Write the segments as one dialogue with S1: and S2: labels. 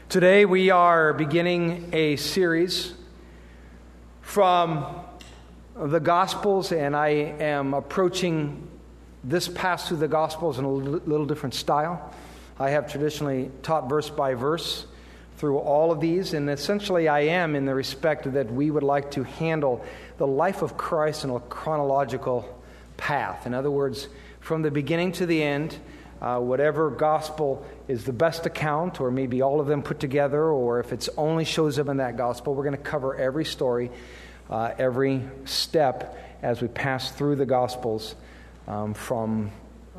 S1: Today we are beginning a series from the Gospels, and I am approaching this pass through the Gospels in a little different style. I have traditionally taught verse by verse through all of these, and essentially I am in the respect that we would like to handle the life of Christ in a chronological path. In other words, from the beginning to the end, whatever gospel is the best account, or maybe all of them put together, or if it only shows up in that gospel, we're going to cover every story, every step as we pass through the gospels, from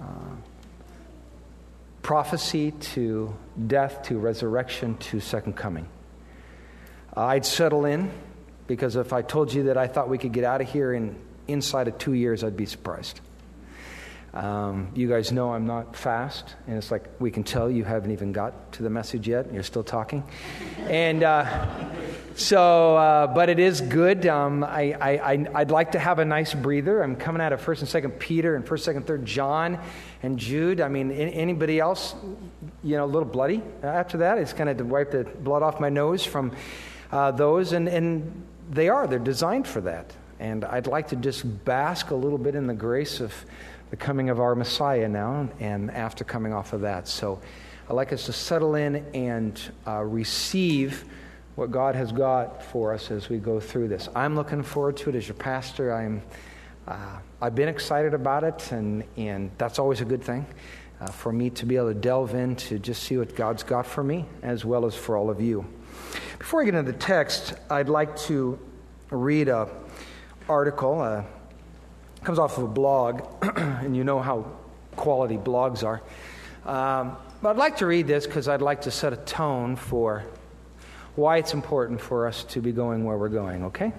S1: prophecy to death to resurrection to second coming. I'd settle in, because if I told you that I thought we could get out of here inside of 2 years, I'd be surprised. You guys know I'm not fast, and it's like we can tell you haven't even got to the message yet, and you're still talking. And but it is good. I'd like to have a nice breather. I'm coming out of 1st and 2nd Peter and 1st, 2nd, 3rd John and Jude. I mean, anybody else, a little bloody after that? It's kind of to wipe the blood off my nose from those, and they're designed for that. And I'd like to just bask a little bit in the grace of the coming of our Messiah now, and after coming off of that. So I'd like us to settle in and receive what God has got for us as we go through this. I'm looking forward to it as your pastor. I've been excited about it, and that's always a good thing for me to be able to delve in to just see what God's got for me, as well as for all of you. Before I get into the text, I'd like to read an article. Comes off of a blog, and you know how quality blogs are. But I'd like to read this because I'd like to set a tone for why it's important for us to be going where we're going, okay?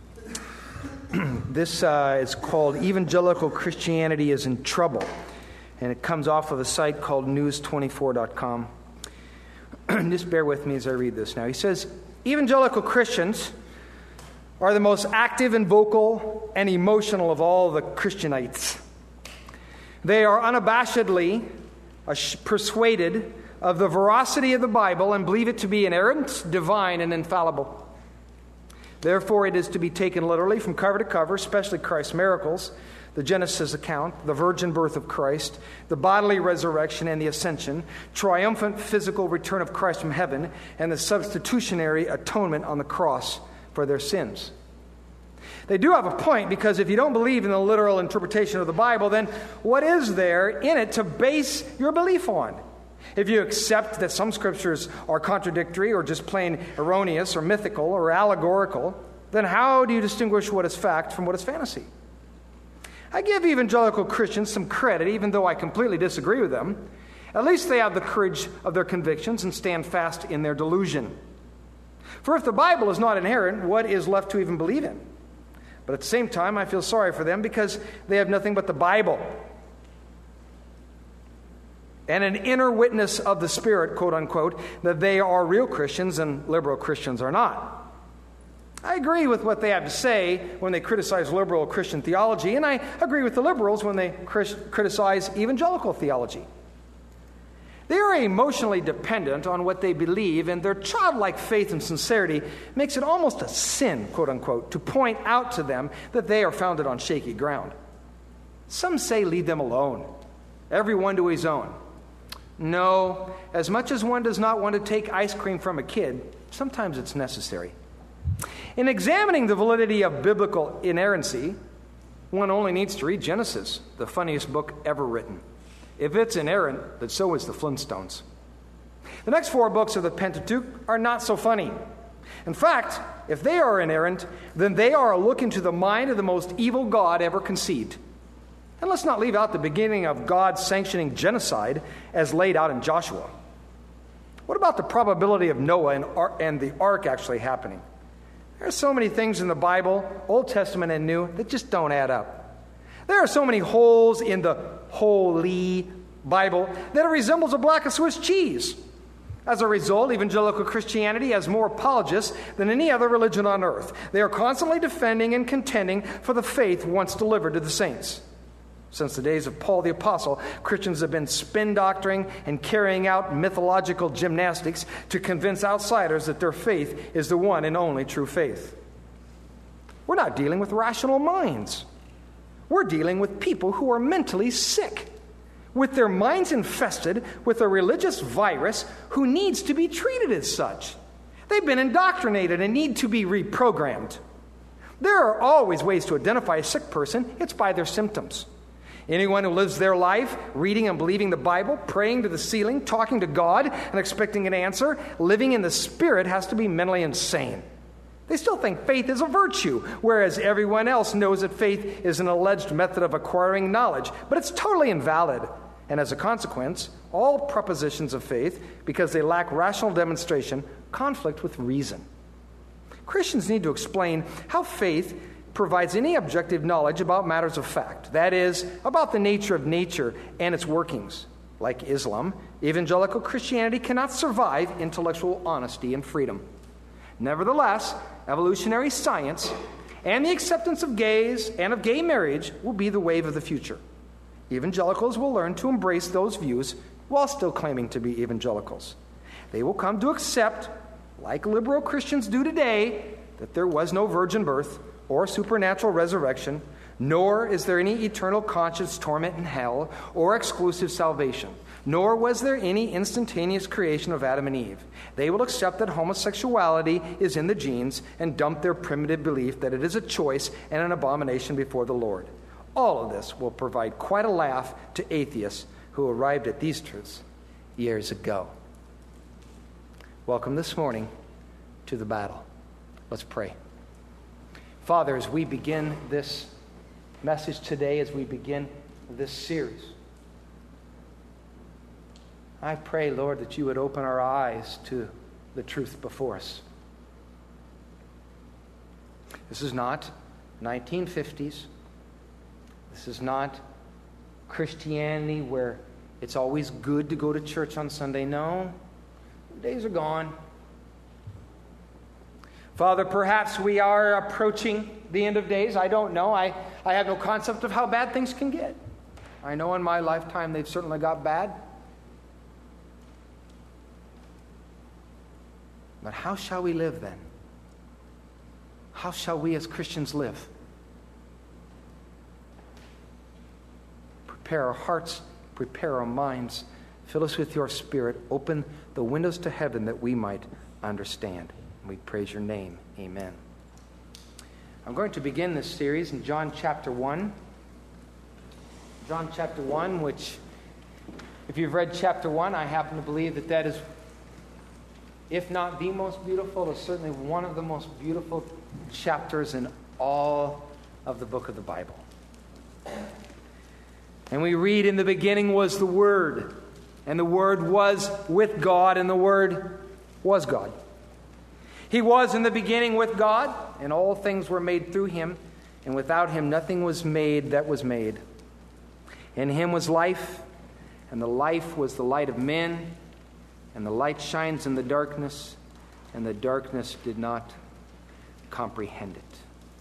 S1: This is called Evangelical Christianity is in Trouble, and it comes off of a site called news24.com. Just bear with me as I read this now. He says, evangelical Christians are the most active and vocal and emotional of all the Christianites. They are unabashedly persuaded of the veracity of the Bible and believe it to be inerrant, divine, and infallible. Therefore, it is to be taken literally from cover to cover, especially Christ's miracles, the Genesis account, the virgin birth of Christ, the bodily resurrection and the ascension, triumphant physical return of Christ from heaven, and the substitutionary atonement on the cross for their sins. They do have a point, because if you don't believe in the literal interpretation of the Bible, then what is there in it to base your belief on? If you accept that some scriptures are contradictory or just plain erroneous or mythical or allegorical, then how do you distinguish what is fact from what is fantasy? I give evangelical Christians some credit, even though I completely disagree with them. At least they have the courage of their convictions and stand fast in their delusion. For if the Bible is not inerrant, what is left to even believe in? But at the same time, I feel sorry for them because they have nothing but the Bible and an inner witness of the Spirit, quote unquote, that they are real Christians and liberal Christians are not. I agree with what they have to say when they criticize liberal Christian theology, and I agree with the liberals when they criticize evangelical theology. They are emotionally dependent on what they believe, and their childlike faith and sincerity makes it almost a sin, quote unquote, to point out to them that they are founded on shaky ground. Some say leave them alone, everyone to his own. No, as much as one does not want to take ice cream from a kid, sometimes it's necessary. In examining the validity of biblical inerrancy, one only needs to read Genesis, the funniest book ever written. If it's inerrant, then so is the Flintstones. The next 4 books of the Pentateuch are not so funny. In fact, if they are inerrant, then they are a look into the mind of the most evil God ever conceived. And let's not leave out the beginning of God sanctioning genocide as laid out in Joshua. What about the probability of Noah and the ark actually happening? There are so many things in the Bible, Old Testament and New, that just don't add up. There are so many holes in the Holy Bible that it resembles a block of Swiss cheese. As a result, evangelical Christianity has more apologists than any other religion on earth. They are constantly defending and contending for the faith once delivered to the saints. Since the days of Paul the Apostle, Christians have been spin doctoring and carrying out mythological gymnastics to convince outsiders that their faith is the one and only true faith. We're not dealing with rational minds. We're dealing with people who are mentally sick, with their minds infested with a religious virus who needs to be treated as such. They've been indoctrinated and need to be reprogrammed. There are always ways to identify a sick person. It's by their symptoms. Anyone who lives their life reading and believing the Bible, praying to the ceiling, talking to God, and expecting an answer, living in the Spirit, has to be mentally insane. They still think faith is a virtue, whereas everyone else knows that faith is an alleged method of acquiring knowledge. But it's totally invalid. And as a consequence, all propositions of faith, because they lack rational demonstration, conflict with reason. Christians need to explain how faith provides any objective knowledge about matters of fact. That is, about the nature of nature and its workings. Like Islam, evangelical Christianity cannot survive intellectual honesty and freedom. Nevertheless, evolutionary science and the acceptance of gays and of gay marriage will be the wave of the future. Evangelicals will learn to embrace those views while still claiming to be evangelicals. They will come to accept, like liberal Christians do today, that there was no virgin birth or supernatural resurrection, nor is there any eternal conscious torment in hell or exclusive salvation, nor was there any instantaneous creation of Adam and Eve. They will accept that homosexuality is in the genes and dump their primitive belief that it is a choice and an abomination before the Lord. All of this will provide quite a laugh to atheists who arrived at these truths years ago. Welcome this morning to the battle. Let's pray. Father, as we begin this message today, as we begin this series, I pray, Lord, that you would open our eyes to the truth before us. This is not 1950s. This is not Christianity where it's always good to go to church on Sunday. No, the days are gone. Father, perhaps we are approaching the end of days. I don't know. I have no concept of how bad things can get. I know in my lifetime they've certainly got bad. But how shall we live then? How shall we as Christians live? Prepare our hearts, prepare our minds. Fill us with your Spirit. Open the windows to heaven that we might understand. We praise your name. Amen. I'm going to begin this series in John chapter 1. John chapter 1, which, if you've read chapter 1, I happen to believe that that is, if not the most beautiful, is certainly one of the most beautiful chapters in all of the book of the Bible. And we read, in the beginning was the Word, and the Word was with God, and the Word was God. He was in the beginning with God, and all things were made through him, and without him nothing was made that was made. In him was life, and the life was the light of men, and the light shines in the darkness, and the darkness did not comprehend it.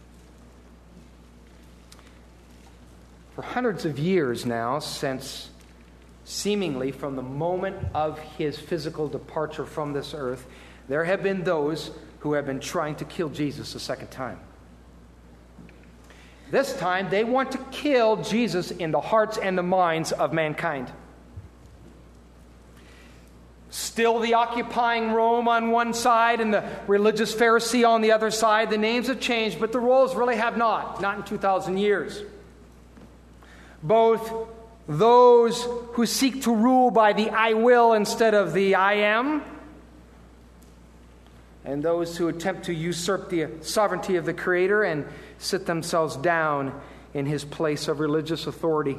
S1: For hundreds of years now, since seemingly from the moment of his physical departure from this earth, there have been those who have been trying to kill Jesus a second time. This time, they want to kill Jesus in the hearts and the minds of mankind. Still the occupying Rome on one side and the religious Pharisee on the other side. The names have changed, but the roles really have not in 2,000 years. Both those who seek to rule by the I will instead of the I am, and those who attempt to usurp the sovereignty of the Creator and sit themselves down in his place of religious authority.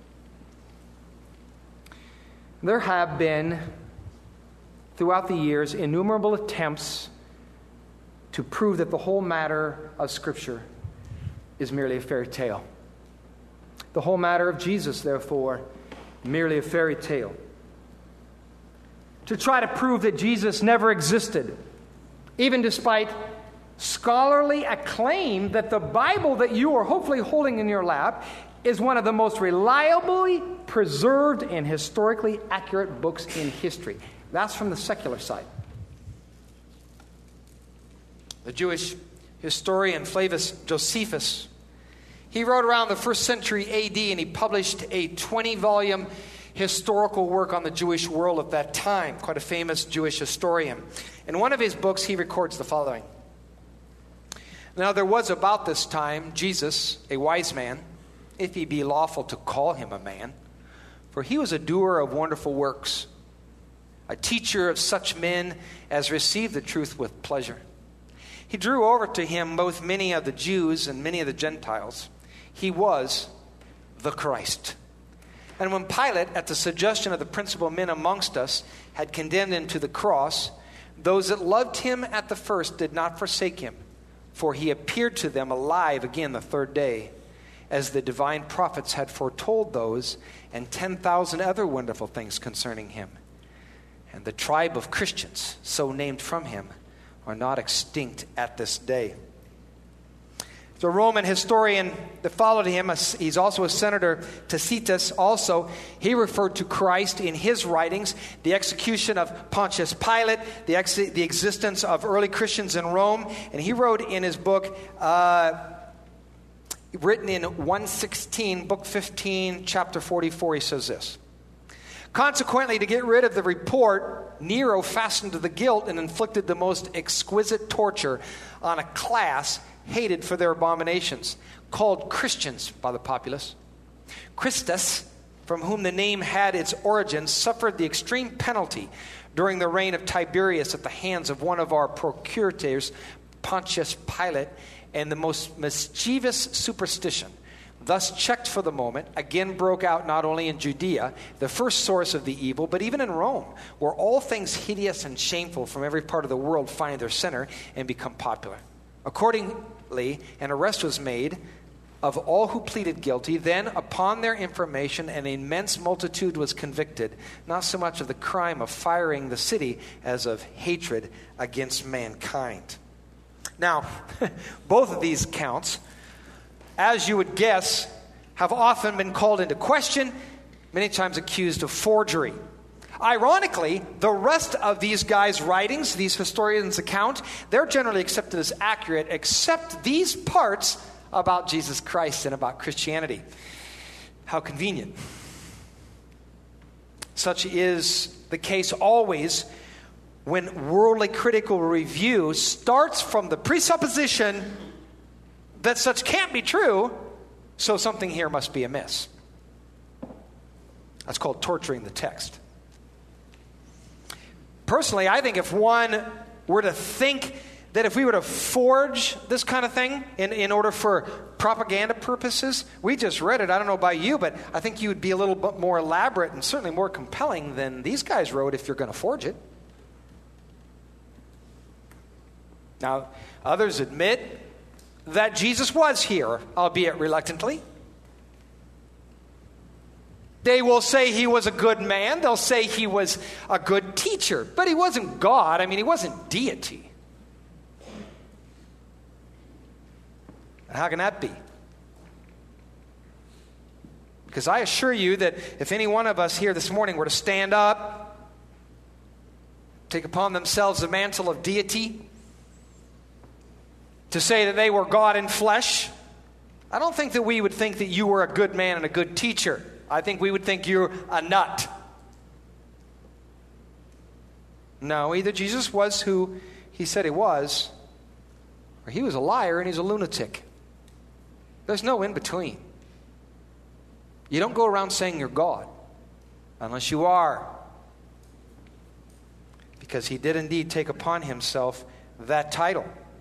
S1: There have been, throughout the years, innumerable attempts to prove that the whole matter of Scripture is merely a fairy tale. The whole matter of Jesus, therefore, merely a fairy tale. To try to prove that Jesus never existed, even despite scholarly acclaim that the Bible that you are hopefully holding in your lap is one of the most reliably preserved and historically accurate books in history. That's from the secular side. The Jewish historian Flavius Josephus, he wrote around the 1st century AD, and he published a 20-volume historical work on the Jewish world at that time, quite a famous Jewish historian. In one of his books, he records the following. Now there was about this time Jesus, a wise man, if he be lawful to call him a man, for he was a doer of wonderful works, a teacher of such men as receive the truth with pleasure. He drew over to him both many of the Jews and many of the Gentiles. He was the Christ. And when Pilate, at the suggestion of the principal men amongst us, had condemned him to the cross, those that loved him at the first did not forsake him, for he appeared to them alive again the 3rd day, as the divine prophets had foretold those and 10,000 other wonderful things concerning him. And the tribe of Christians, so named from him, are not extinct at this day. The Roman historian that followed him, he's also a senator, Tacitus, also, he referred to Christ in his writings, the execution of Pontius Pilate, the existence of early Christians in Rome, and he wrote in his book, written in 116, book 15, chapter 44, he says this. Consequently, to get rid of the report, Nero fastened to the guilt and inflicted the most exquisite torture on a class hated for their abominations, called Christians by the populace. Christus, from whom the name had its origin, suffered the extreme penalty during the reign of Tiberius at the hands of one of our procurators, Pontius Pilate, and the most mischievous superstition, thus checked for the moment, again broke out not only in Judea, the first source of the evil, but even in Rome, where all things hideous and shameful from every part of the world find their center and become popular. Accordingly, an arrest was made of all who pleaded guilty. Then, upon their information, an immense multitude was convicted, not so much of the crime of firing the city as of hatred against mankind. Now, both of these counts, as you would guess, have often been called into question, many times accused of forgery. Ironically, the rest of these guys' writings, these historians' account, they're generally accepted as accurate, except these parts about Jesus Christ and about Christianity. How convenient. Such is the case always when worldly critical review starts from the presupposition that such can't be true, so something here must be amiss. That's called torturing the text. Personally, I think if one were to think that if we were to forge this kind of thing in order for propaganda purposes, we just read it. I don't know about you, but I think you would be a little bit more elaborate and certainly more compelling than these guys wrote if you're going to forge it. Now, others admit that Jesus was here, albeit reluctantly. They will say he was a good man. They'll say he was a good teacher. But he wasn't God. I mean, he wasn't deity. How can that be? Because I assure you that if any one of us here this morning were to stand up, take upon themselves the mantle of deity, to say that they were God in flesh, I don't think that we would think that you were a good man and a good teacher. I think we would think you're a nut. No, either Jesus was who he said he was, or he was a liar and he's a lunatic. There's no in between. You don't go around saying you're God unless you are. Because he did indeed take upon himself that title.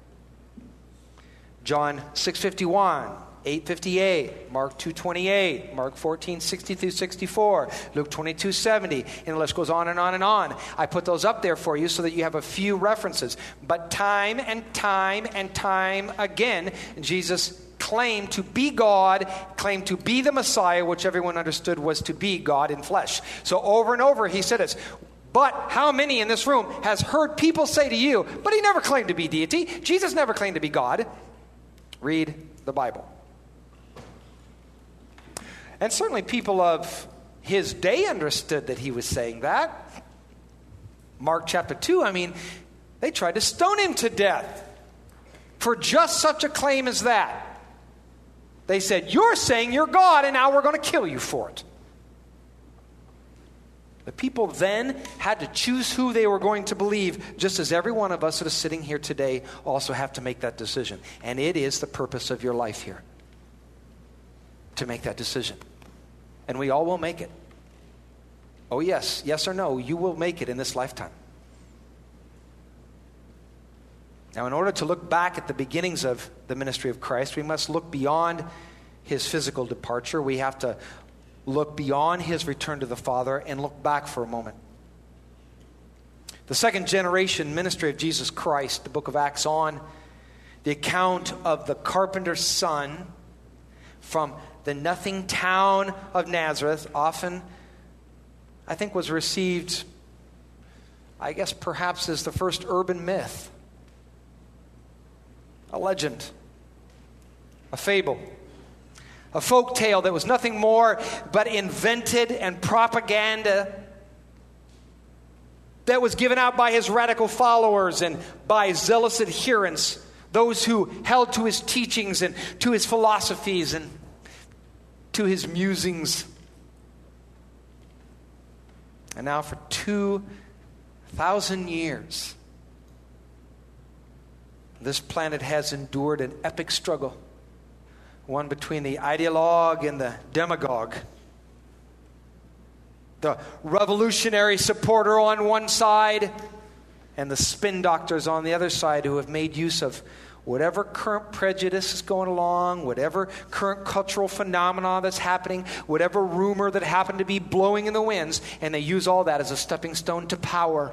S1: John 6:51, 8:58, Mark 2:28, Mark 14:60 through 64, Luke 22:70, and the list goes on and on and on. I put those up there for you so that you have a few references. But time and time and time again, Jesus claimed to be God, claimed to be the Messiah, which everyone understood was to be God in flesh. So over and over he said this. But how many in this room has heard people say to you, but he never claimed to be deity. Jesus never claimed to be God. Read the Bible. And certainly people of his day understood that he was saying that. Mark chapter 2, they tried to stone him to death for just such a claim as that. They said, "You're saying you're God, and now we're going to kill you for it." The people then had to choose who they were going to believe, just as every one of us that is sitting here today also have to make that decision. And it is the purpose of your life here, to make that decision. And we all will make it. Oh yes, yes or no, you will make it in this lifetime. Now, in order to look back at the beginnings of the ministry of Christ, we must look beyond his physical departure. We have to look beyond his return to the Father and look back for a moment. The second generation ministry of Jesus Christ, the book of Acts on, the account of the carpenter's son from the nothing town of Nazareth, often, I think, was received, I guess, perhaps as the first urban myth, a legend, a fable, a folk tale that was nothing more but invented and propaganda that was given out by his radical followers and by zealous adherents, those who held to his teachings and to his philosophies and to his musings. And now for 2,000 years, this planet has endured an epic struggle, one between the ideologue and the demagogue, the revolutionary supporter on one side and the spin doctors on the other side, who have made use of whatever current prejudice is going along, whatever current cultural phenomena that's happening, whatever rumor that happened to be blowing in the winds, and they use all that as a stepping stone to power.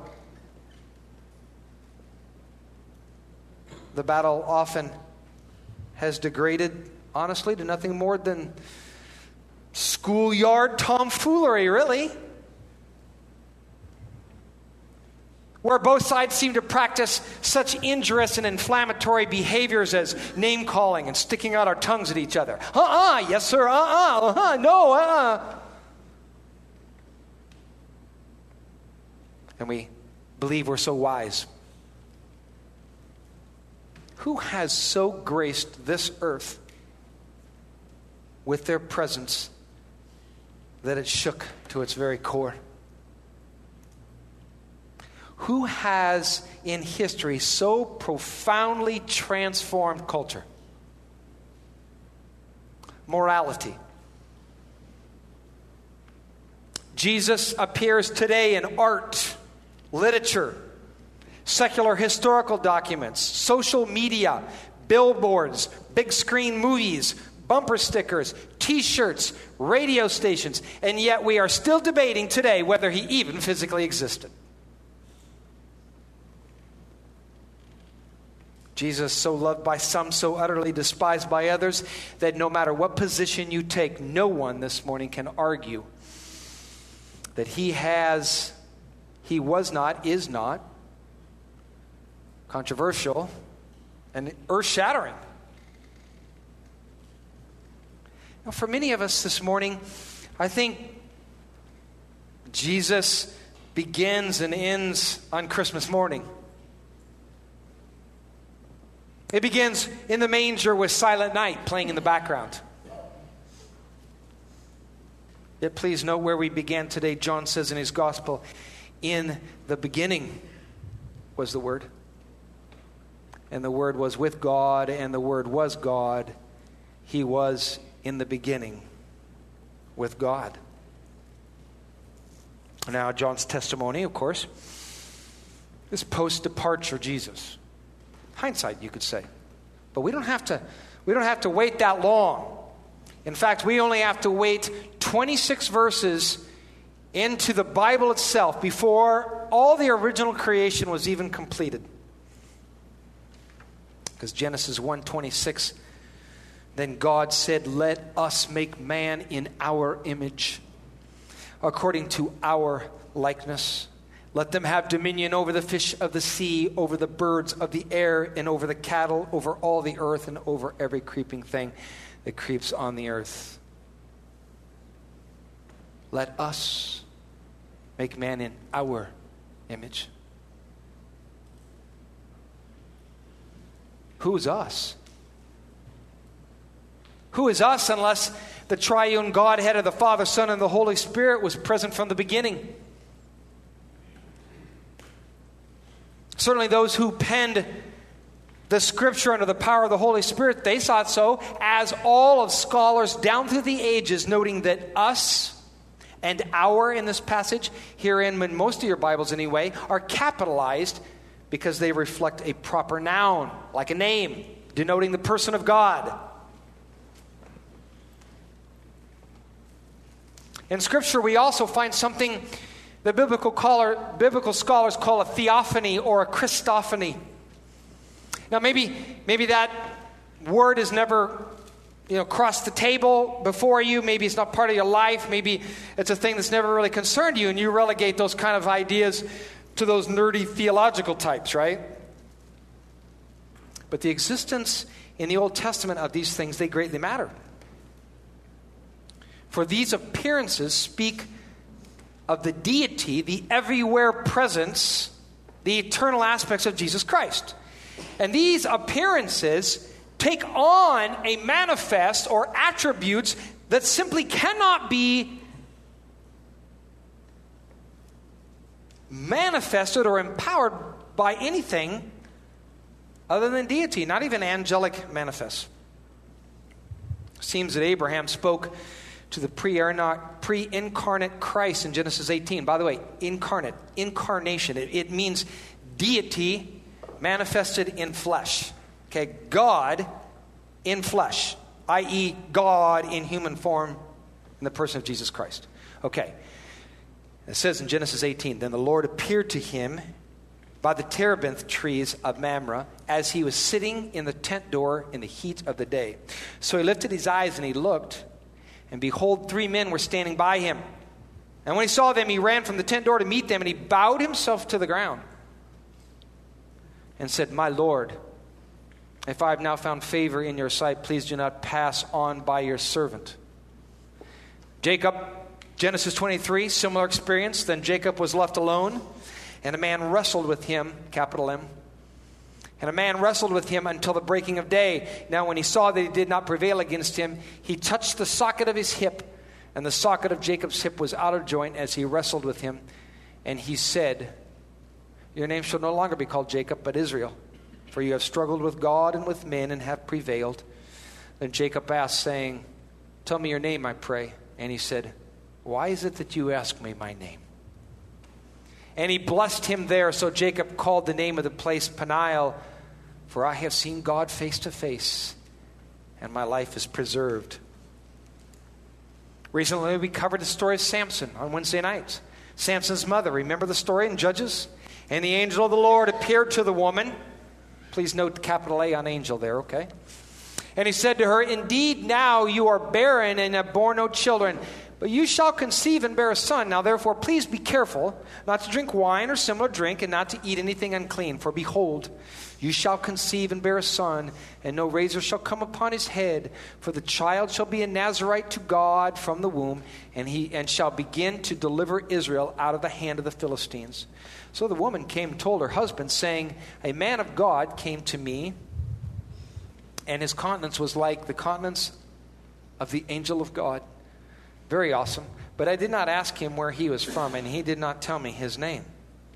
S1: The battle often has degraded, honestly, to nothing more than schoolyard tomfoolery, really, where both sides seem to practice such injurious and inflammatory behaviors as name-calling and sticking out our tongues at each other. Yes sir, no, And we believe we're so wise. Who has so graced this earth with their presence that it shook to its very core? Who has in history so profoundly transformed culture, morality? Jesus appears today in art, literature, secular historical documents, social media, billboards, big screen movies, bumper stickers, t-shirts, radio stations, and yet we are still debating today whether he even physically existed. Jesus, so loved by some, so utterly despised by others, that no matter what position you take, no one this morning can argue that he was not, is not, controversial, and earth-shattering. Now, for many of us this morning, I think Jesus begins and ends on Christmas morning. It begins in the manger with Silent Night playing in the background. Yet please note where we began today. John says in his gospel, in the beginning was the Word. And the Word was with God, and the Word was God. He was in the beginning with God. Now, John's testimony, of course, is post-departure Jesus. Hindsight, you could say. But we don't have to wait that long. In fact, we only have to wait 26 verses into the Bible itself before all the original creation was even completed. Because Genesis 1:26, then God said, "Let us make man in our image, according to our likeness. Let them have dominion over the fish of the sea, over the birds of the air, and over the cattle, over all the earth, and over every creeping thing that creeps on the earth." let us make man in our image. Who's us? Who is us unless the triune Godhead of the Father, Son, and the Holy Spirit was present from the beginning? Certainly those who penned the Scripture under the power of the Holy Spirit, they saw it so, as all of scholars down through the ages, noting that us and our in this passage, herein in most of your Bibles anyway, are capitalized because they reflect a proper noun, like a name, denoting the person of God. In Scripture, we also find something the biblical scholars call a theophany or a Christophany. Now, maybe that word has never, crossed the table before you. Maybe it's not part of your life. Maybe it's a thing that's never really concerned you, and you relegate those kind of ideas to those nerdy theological types, right? But the existence in the Old Testament of these things, they greatly matter. For these appearances speak of the deity, the everywhere presence, the eternal aspects of Jesus Christ. And these appearances take on a manifest or attributes that simply cannot be manifested or empowered by anything other than deity, not even angelic manifests. It seems that Abraham spoke to the pre-incarnate Christ in Genesis 18. By the way, incarnation. It means deity manifested in flesh. Okay, God in flesh, i.e. God in human form in the person of Jesus Christ. Okay, it says in Genesis 18, then the Lord appeared to him by the terebinth trees of Mamre as he was sitting in the tent door in the heat of the day. So he lifted his eyes and he looked, and behold, 3 men were standing by him. And when he saw them, he ran from the tent door to meet them, and he bowed himself to the ground and said, my Lord, if I have now found favor in your sight, please do not pass on by your servant. Jacob, Genesis 23, similar experience. Then Jacob was left alone, and a man wrestled with him, capital M. And a man wrestled with him until the breaking of day. Now when he saw that he did not prevail against him, he touched the socket of his hip, and the socket of Jacob's hip was out of joint as he wrestled with him. And he said, your name shall no longer be called Jacob, but Israel, for you have struggled with God and with men and have prevailed. Then Jacob asked, saying, tell me your name, I pray. And he said, why is it that you ask me my name? And he blessed him there. So Jacob called the name of the place Peniel, for I have seen God face to face, and my life is preserved. Recently we covered the story of Samson on Wednesday nights. Samson's mother, remember the story in Judges? And the angel of the Lord appeared to the woman. Please note the capital A on angel there, okay? And he said to her, indeed now you are barren and have borne no children, but you shall conceive and bear a son. Now therefore please be careful not to drink wine or similar drink, and not to eat anything unclean. For behold, you shall conceive and bear a son, and no razor shall come upon his head. For the child shall be a Nazarite to God from the womb, and shall begin to deliver Israel out of the hand of the Philistines. So the woman came and told her husband, saying, a man of God came to me, and his countenance was like the countenance of the angel of God. Very awesome. But I did not ask him where he was from, and he did not tell me his name.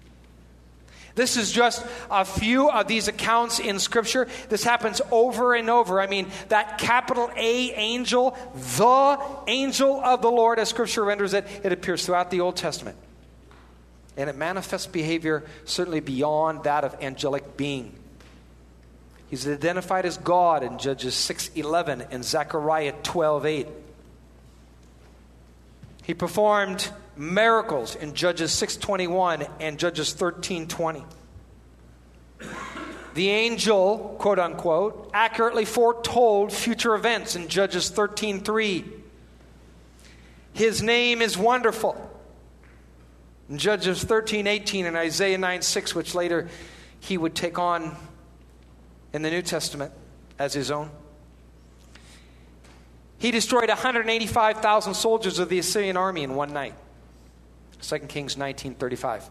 S1: This is just a few of these accounts in Scripture. This happens over and over. I mean, that capital A angel, the angel of the Lord, as Scripture renders it, it appears throughout the Old Testament. And it manifests behavior certainly beyond that of angelic being. He's identified as God in Judges 6:11 and Zechariah 12:8. He performed miracles in Judges 6:21 and Judges 13:20. The angel, quote unquote, accurately foretold future events in Judges 13:3. His name is wonderful in Judges 13:18 and Isaiah 9:6, which later he would take on in the New Testament as his own.
S2: He destroyed 185,000 soldiers of the Assyrian army in one night. 2 Kings 19:35.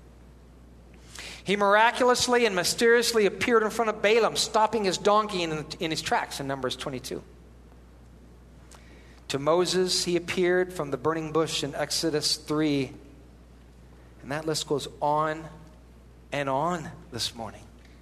S2: He miraculously and mysteriously appeared in front of Balaam, stopping his donkey in his tracks in Numbers 22. To Moses, he appeared from the burning bush in Exodus 3. And that list goes on and on this morning.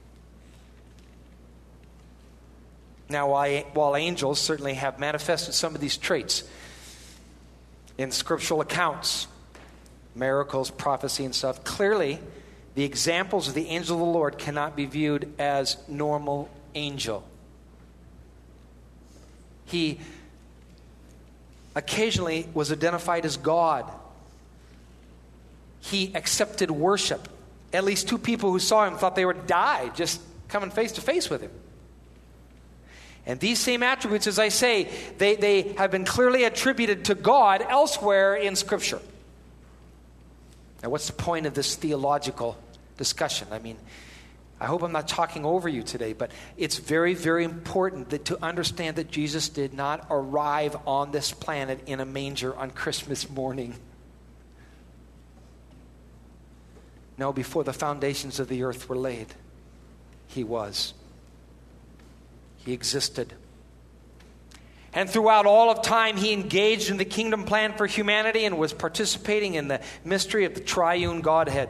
S2: Now, while angels certainly have manifested some of these traits in scriptural accounts, miracles, prophecy, and stuff, clearly the examples of the angel of the Lord cannot be viewed as normal angel. He occasionally was identified as God. He accepted worship. At least 2 people who saw him thought they would die just coming face to face with him. And these same attributes, as I say, they have been clearly attributed to God elsewhere in Scripture. Now, what's the point of this theological discussion? I mean, I hope I'm not talking over you today, but it's very, very important to understand that Jesus did not arrive on this planet in a manger on Christmas morning. No, before the foundations of the earth were laid, he was. He existed. And throughout all of time, he engaged in the kingdom plan for humanity and was participating in the mystery of the triune Godhead.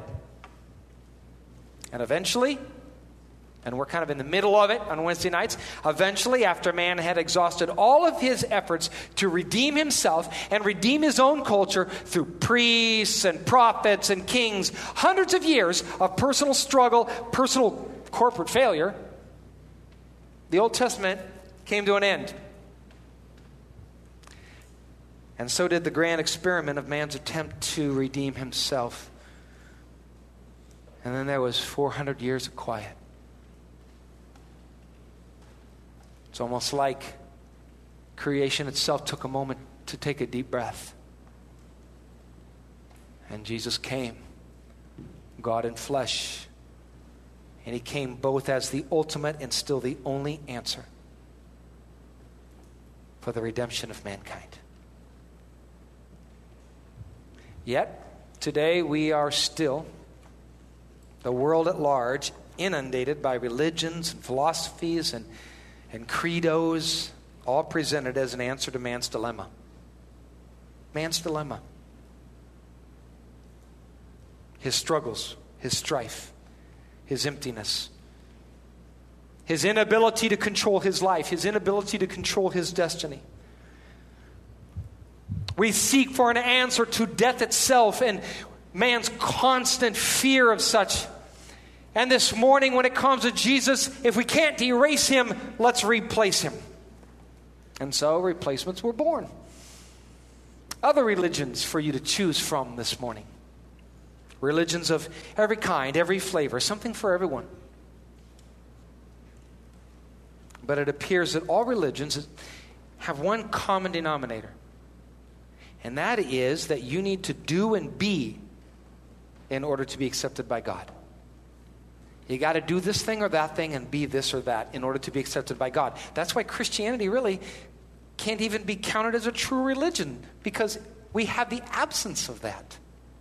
S2: And eventually, and we're kind of in the middle of it on Wednesday nights, eventually, after man had exhausted all of his efforts to redeem himself and redeem his own culture through priests and prophets and kings, hundreds of years of personal struggle, personal corporate failure, the Old Testament came to an end. And so did the grand experiment of man's attempt to redeem himself. And then there was 400 years of quiet. It's almost like creation itself took a moment to take a deep breath. And Jesus came, God in flesh. And he came both as the ultimate and still the only answer for the redemption of mankind. Yet, today we are still, the world at large, inundated by religions and philosophies and credos, all presented as an answer to man's dilemma. Man's dilemma. His struggles, his strife, his emptiness, his inability to control his life, his inability to control his destiny. We seek for an answer to death itself and man's constant fear of such. And this morning, when it comes to Jesus, if we can't erase him, let's replace him. And so replacements were born. Other religions for you to choose from this morning. Religions of every kind, every flavor, something for everyone. But it appears that all religions have one common denominator. And that is that you need to do and be in order to be accepted by God. You got to do this thing or that thing and be this or that in order to be accepted by God. That's why Christianity really can't even be counted as a true religion, because we have the absence of that.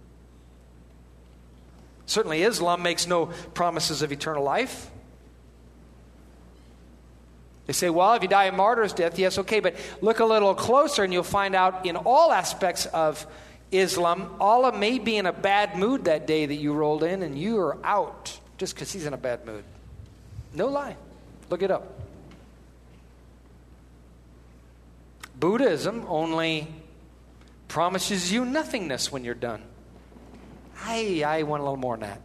S2: Certainly Islam makes no promises of eternal life. They say, well, if you die a martyr's death, yes, okay, but look a little closer and you'll find out in all aspects of Islam, Allah may be in a bad mood that day that you rolled in and you are out just because he's in a bad mood. No lie. Look it up. Buddhism only promises you nothingness when you're done. I want a little more than that.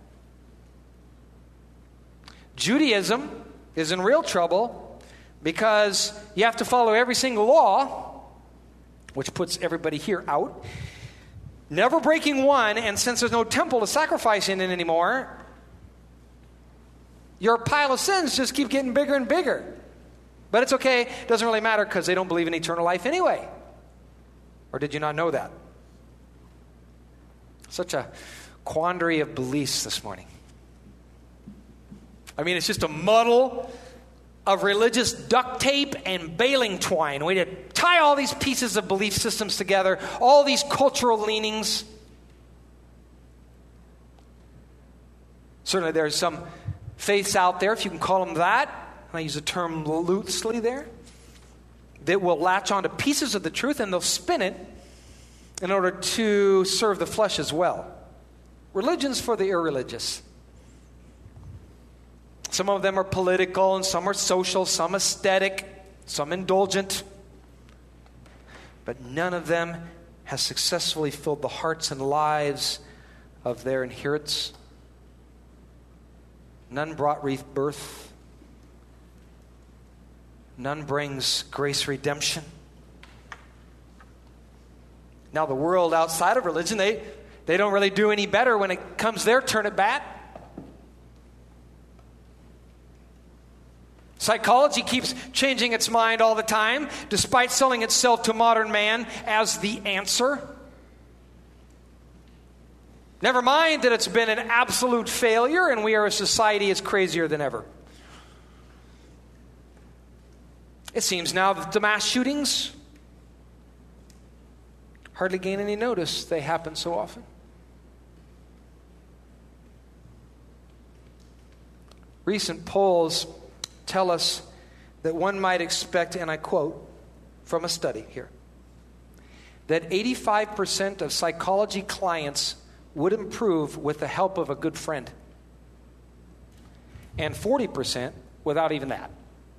S2: Judaism is in real trouble because you have to follow every single law, which puts everybody here out, never breaking one, and since there's no temple to sacrifice in it anymore, your pile of sins just keep getting bigger and bigger. But it's okay, it doesn't really matter because they don't believe in eternal life anyway. Or did you not know that? Such a quandary of beliefs this morning. I mean, it's just a muddle of religious duct tape and baling twine. We had to tie all these pieces of belief systems together, all these cultural leanings. Certainly there's some faiths out there, if you can call them that, and I use the term loosely there, that will latch onto pieces of the truth and they'll spin it in order to serve the flesh as well. Religion's for the irreligious. Some of them are political and some are social, some aesthetic, some indulgent. But none of them has successfully filled the hearts and lives of their adherents. None brought rebirth. None brings grace redemption. Now the world outside of religion, they don't really do any better when it comes their turn at bat. Psychology keeps changing its mind all the time, despite selling itself to modern man as the answer. Never mind that it's been an absolute failure and we are a society that's crazier than ever. It seems now that the mass shootings hardly gain any notice. They happen so often. Recent polls tell us that one might expect, and I quote from a study here, that 85% of psychology clients would improve with the help of a good friend, and 40% without even that.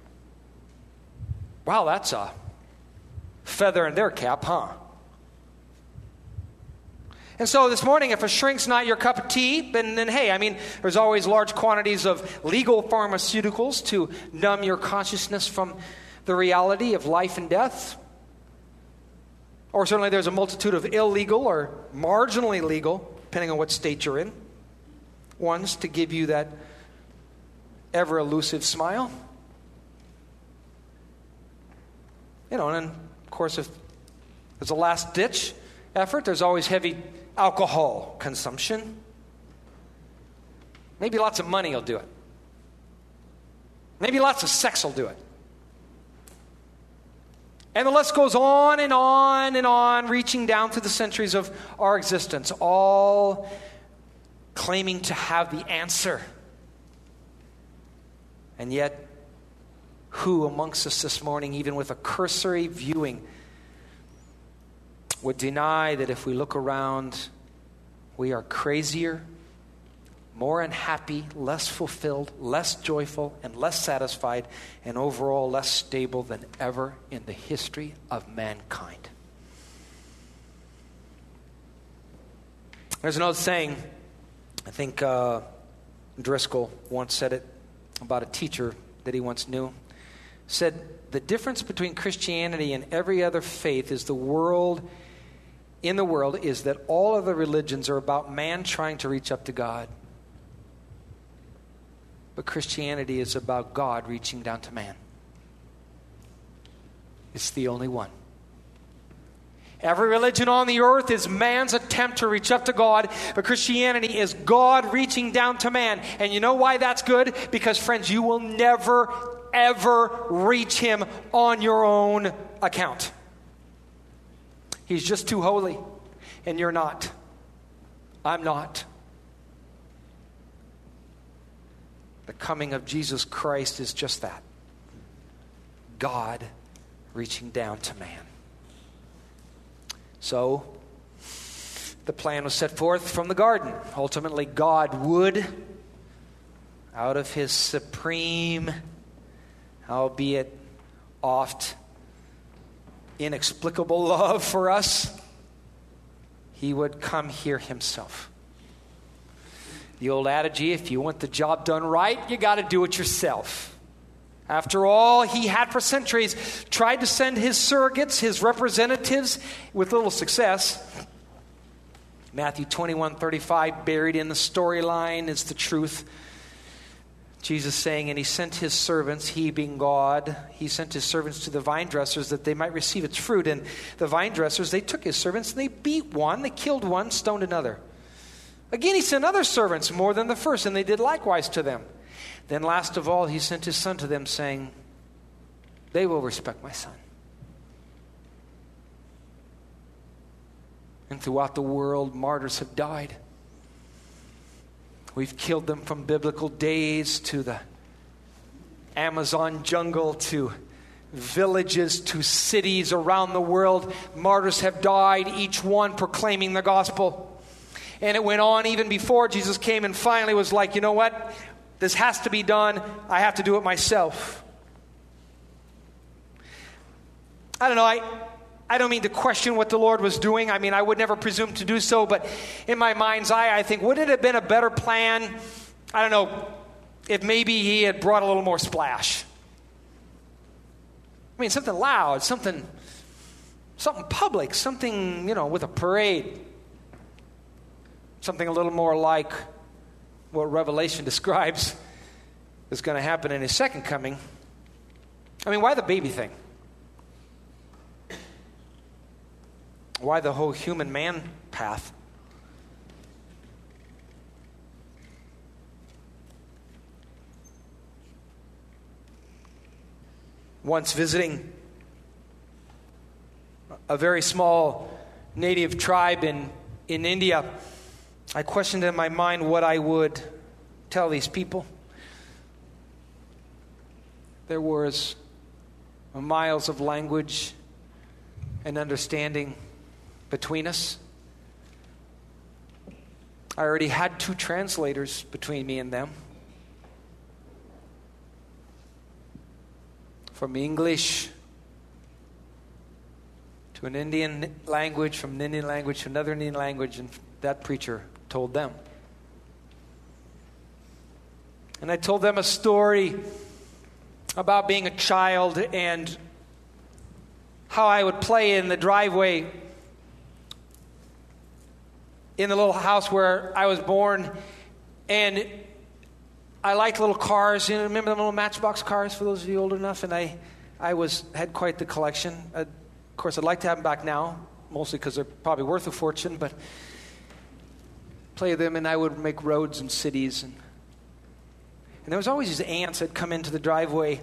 S2: Wow, that's a feather in their cap, huh? And so this morning, if a shrink's not your cup of tea, then hey, I mean, there's always large quantities of legal pharmaceuticals to numb your consciousness from the reality of life and death. Or certainly there's a multitude of illegal or marginally legal, depending on what state you're in, ones to give you that ever elusive smile. You know, and then, of course, if there's a last-ditch effort, there's always heavy alcohol consumption. Maybe lots of money will do it. Maybe lots of sex will do it. And the list goes on and on and on, reaching down through the centuries of our existence, all claiming to have the answer. And yet, who amongst us this morning, even with a cursory viewing, would deny that if we look around, we are crazier, more unhappy, less fulfilled, less joyful, and less satisfied, and overall less stable than ever in the history of mankind. There's an old saying, I think Driscoll once said it about a teacher that he once knew. Said, the difference between Christianity and every other faith is in the world is that all other religions are about man trying to reach up to God. But Christianity is about God reaching down to man. It's the only one. Every religion on the earth is man's attempt to reach up to God, but Christianity is God reaching down to man. And you know why that's good? Because, friends, you will never, ever reach him on your own account. He's just too holy, and you're not. I'm not. The coming of Jesus Christ is just that. God reaching down to man. So, the plan was set forth from the garden. Ultimately, God would, out of his supreme, albeit oft inexplicable love for us, he would come here himself. The old adage, if you want the job done right, you got to do it yourself. After all, he had for centuries tried to send his surrogates, his representatives, with little success. Matthew 21:35, buried in the storyline, is the truth. Jesus saying, and he sent his servants, he being God, he sent his servants to the vine dressers that they might receive its fruit. And the vine dressers, they took his servants and they beat one, they killed one, stoned another. Again, he sent other servants more than the first, and they did likewise to them. Then last of all, he sent his son to them, saying, they will respect my son. And throughout the world, martyrs have died. We've killed them from biblical days to the Amazon jungle, to villages, to cities around the world. Martyrs have died, each one proclaiming the gospel. And it went on even before Jesus came and finally was like, you know what? This has to be done. I have to do it myself. I don't know. I don't mean to question what the Lord was doing. I mean, I would never presume to do so. But in my mind's eye, I think, would it have been a better plan? I don't know, if maybe he had brought a little more splash. I mean, something loud, something public, something, with a parade. Something a little more like what Revelation describes is going to happen in his second coming. I mean, why the baby thing? Why the whole human man path? Once visiting a very small native tribe in India, I questioned in my mind what I would tell these people. There was miles of language and understanding between us. I already had 2 translators between me and them. From English to an Indian language, from an Indian language to another Indian language, and that preacher told them. And I told them a story about being a child and how I would play in the driveway in the little house where I was born. And I liked little cars. Remember the little Matchbox cars, for those of you old enough? And I had quite the collection. Of course, I'd like to have them back now, mostly because they're probably worth a fortune, but play them, and I would make roads and cities. And there was always these ants that come into the driveway,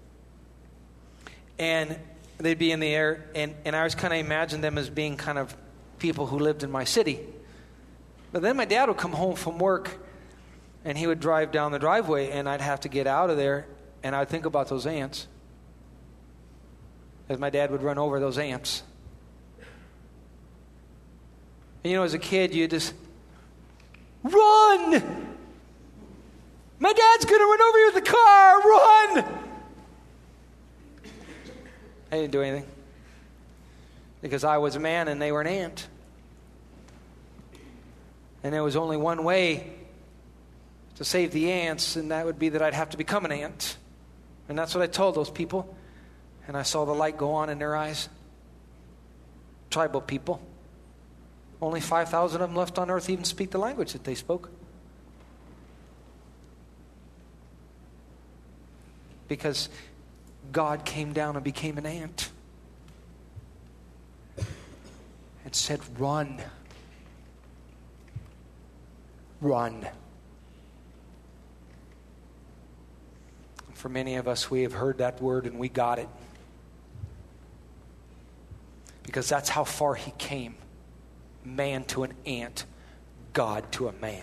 S2: and they'd be in the air, and I always kind of imagined them as being kind of people who lived in my city. But then my dad would come home from work, and he would drive down the driveway, and I'd have to get out of there, and I'd think about those ants, as my dad would run over those ants. And as a kid, you just run! My dad's going to run over you with the car! Run! I didn't do anything, because I was a man and they were an ant. And there was only one way to save the ants, and that would be that I'd have to become an ant. And that's what I told those people. And I saw the light go on in their eyes. Tribal people. Only 5,000 of them left on earth even speak the language that they spoke. Because God came down and became an ant. And said, run. Run. For many of us, we have heard that word and we got it. Because that's how far he came. Man to an ant, God to a man.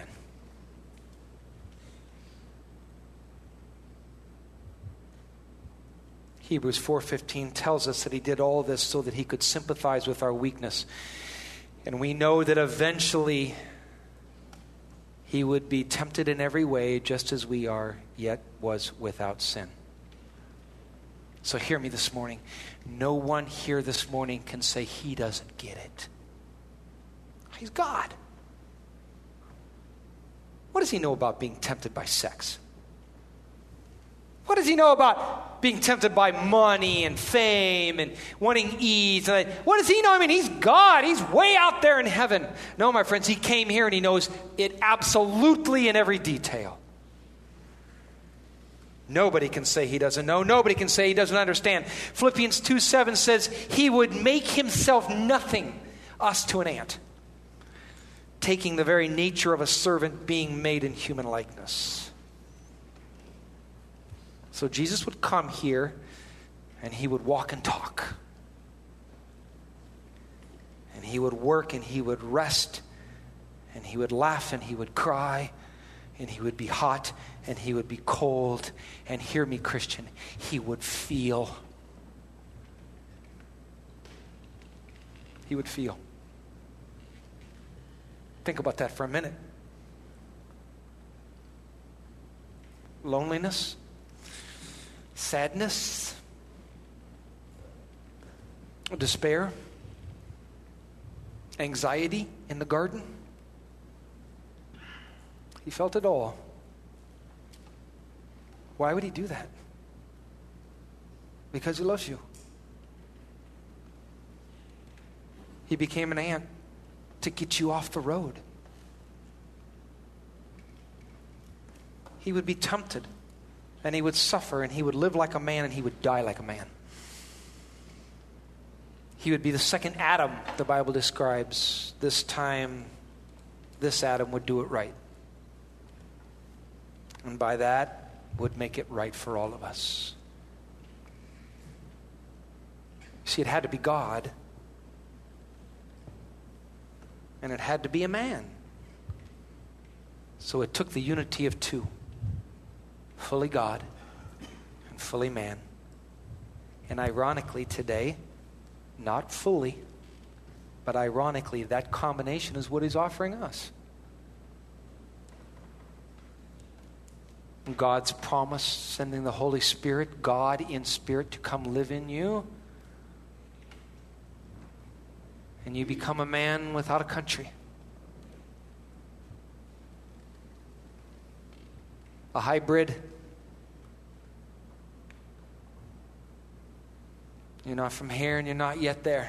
S2: Hebrews 4:15 tells us that he did all this so that he could sympathize with our weakness. And we know that eventually he would be tempted in every way just as we are, yet was without sin. So hear me this morning. No one here this morning can say he doesn't get it. He's God. What does he know about being tempted by sex? What does he know about being tempted by money and fame and wanting ease? What does he know? I mean, he's God. He's way out there in heaven. No, my friends, he came here and he knows it absolutely in every detail. Nobody can say he doesn't know. Nobody can say he doesn't understand. Philippians 2:7 says he would make himself nothing, us to an ant, taking the very nature of a servant, being made in human likeness. So Jesus would come here, and he would walk and talk. And he would work, and he would rest, and he would laugh, and he would cry, and he would be hot, and he would be cold. And hear me, Christian, he would feel. He would feel. Think about that for a minute. Loneliness, sadness, despair, anxiety in the garden. He felt it all. Why would he do that? Because he loves you. He became an ant to get you off the road. He would be tempted, and he would suffer, and he would live like a man, and he would die like a man. He would be the second Adam, the Bible describes. This time, this Adam would do it right. And by that, would make it right for all of us. See, it had to be God, and it had to be a man. So it took the unity of two. Fully God and fully man. And ironically today, not fully, but ironically, that combination is what he's offering us. God's promise, sending the Holy Spirit, God in spirit, to come live in you. And you become a man without a country. A hybrid. You're not from here and you're not yet there.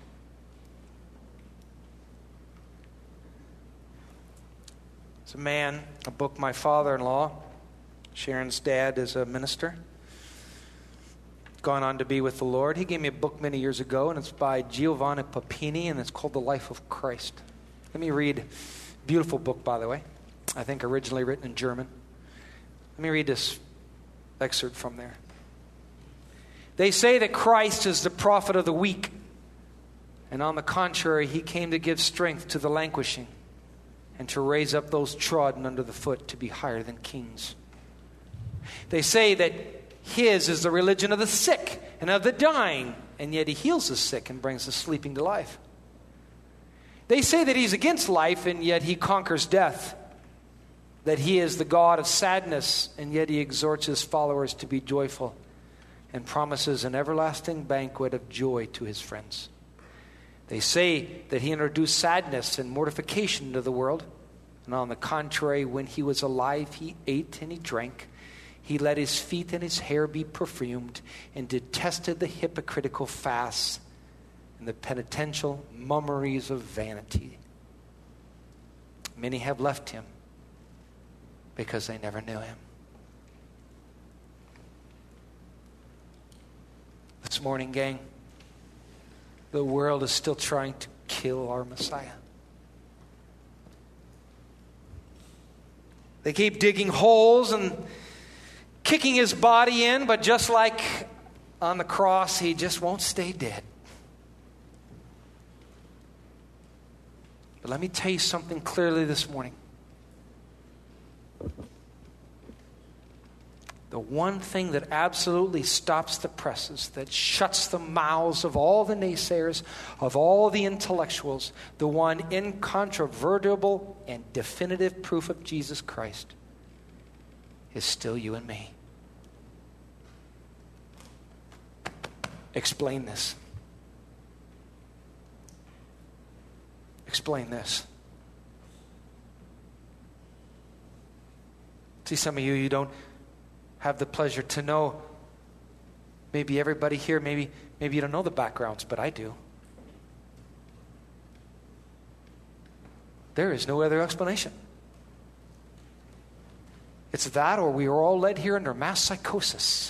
S2: It's a man, a book my father-in-law, Sharon's dad, is a minister, gone on to be with the Lord. He gave me a book many years ago, and it's by Giovanni Papini, and it's called The Life of Christ. Let me read. Beautiful book, by the way. I think originally written in German. Let me read this excerpt from there. They say that Christ is the prophet of the weak, and on the contrary, he came to give strength to the languishing and to raise up those trodden under the foot to be higher than kings. They say that his is the religion of the sick and of the dying, and yet he heals the sick and brings the sleeping to life. They say that he's against life, and yet he conquers death. That he is the God of sadness, and yet he exhorts his followers to be joyful and promises an everlasting banquet of joy to his friends. They say that he introduced sadness and mortification into the world, and on the contrary, when he was alive, he ate and he drank. He let his feet and his hair be perfumed, and detested the hypocritical fasts and the penitential mummeries of vanity. Many have left him because they never knew him. This morning, gang, the world is still trying to kill our Messiah. They keep digging holes and kicking his body in, but just like on the cross, he just won't stay dead. But let me tell you something clearly this morning. The one thing that absolutely stops the presses, that shuts the mouths of all the naysayers, of all the intellectuals, the one incontrovertible and definitive proof of Jesus Christ, is still you and me. Explain this. Explain this. See, some of you don't have the pleasure to know. Maybe everybody here, maybe you don't know the backgrounds, but I do. There is no other explanation. It's that, or we are all led here under mass psychosis.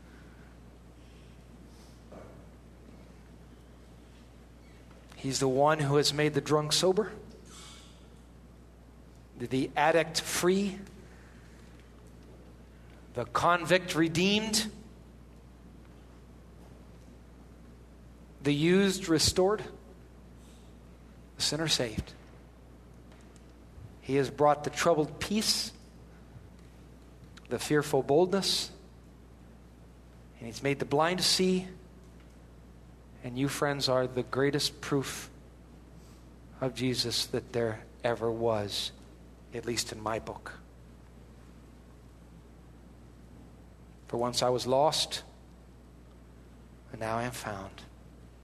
S2: He's the one who has made the drunk sober, the addict free, The convict redeemed. The used restored. The sinner saved. He has brought the troubled peace, the fearful boldness, and He's made the blind to see. And you, friends, are the greatest proof of Jesus that there ever was, at least in my book. For once I was lost, and now I am found.